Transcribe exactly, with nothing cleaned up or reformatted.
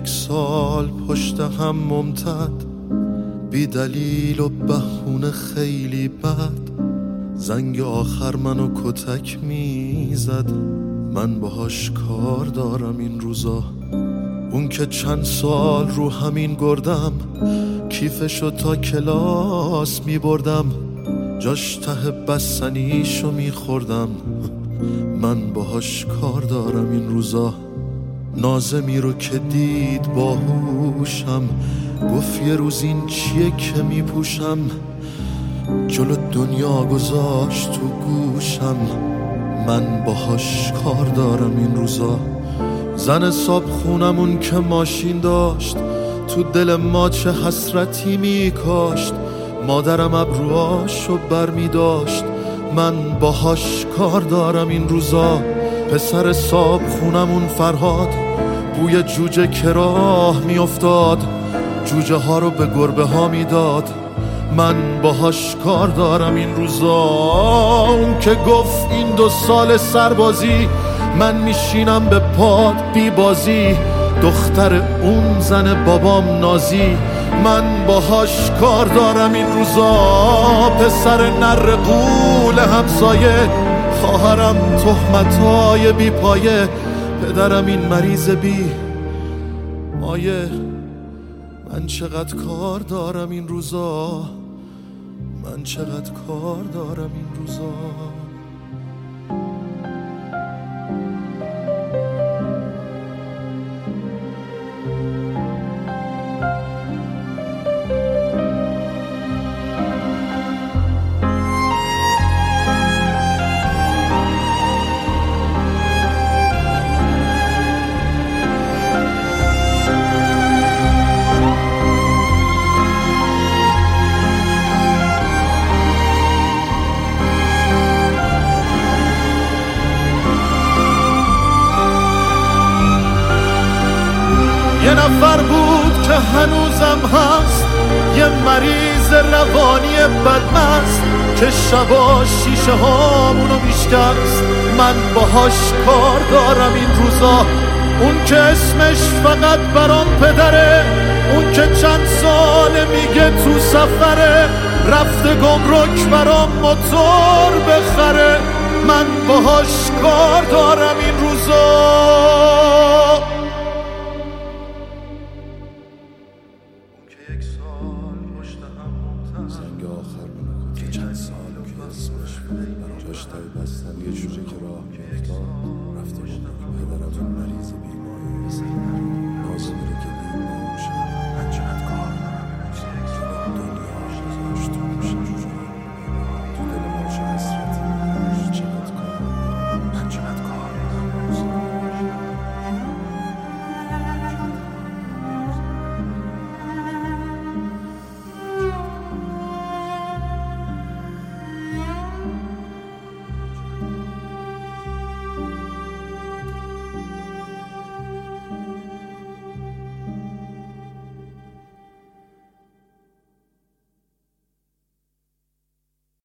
یک سال پشت هم ممتد، بی دلیل و بهونه خیلی بد، زنگ آخر منو کتک میزد. من باهاش کار دارم این روزا. اون که چند سال رو همین گردم، کیفشو تا کلاس میبردم، جاش ته بستنیشو میخوردم. من باهاش کار دارم این روزا. نازمی رو که دید باهوشم، گفت یه روز این چیه که میپوشم، جلو دنیا گذاشت تو گوشم. من باهاش کار دارم این روزا. زن صاحب خونمون که ماشین داشت، تو دل ما چه حسرتی میکاشت. مادرم ابروهاشو بر میداشت. من باهاش کار دارم این روزا. پسر صاحب خونمون فرهاد، بوی جوجه که راه میافتاد، جوجه ها رو به گربه ها میداد. من باهاش کار دارم این روزا. اون که گفت این دو سال سربازی، من میشینم به پاد بی بازی، دختر اون زن بابام نازی. من باهاش کار دارم این روزا. پسر نر قول همسایه، خواهرم تهمتای بی پایه، پدرم این مریض بی مایه. من چقدر کار دارم این روزا. من چقدر کار دارم این روزا. یه نفر بود که هنوزم هست، یه مریض روانی بدمست، که شبا شیشه هامونو میشکست. من باهاش کار دارم این روزا. اون که اسمش فقط برام پدره، اون که چند ساله میگه تو سفره، رفته گمرک برام موتور بخره. من باهاش کار دارم این روزا. زنگ آخر منو که چند سال که اسمش جاش تای بستن یه جوجه که راه میافتاد، رفته گمرک پدرم اون مریض